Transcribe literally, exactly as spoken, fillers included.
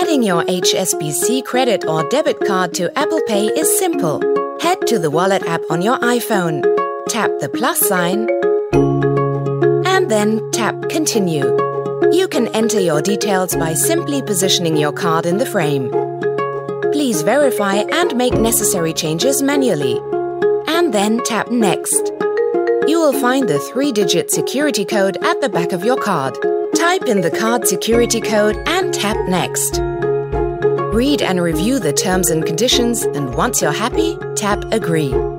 Adding your H S B C credit or debit card to Apple Pay is simple. Head to the Wallet app on your iPhone, tap the plus sign, and then tap Continue. You can enter your details by simply positioning your card in the frame. Please verify and make necessary changes manually, and then tap Next. You will find the three-digit security code at the back of your card. Type in the card security code and tap Next. Read and review the terms and conditions, and once you're happy, tap Agree.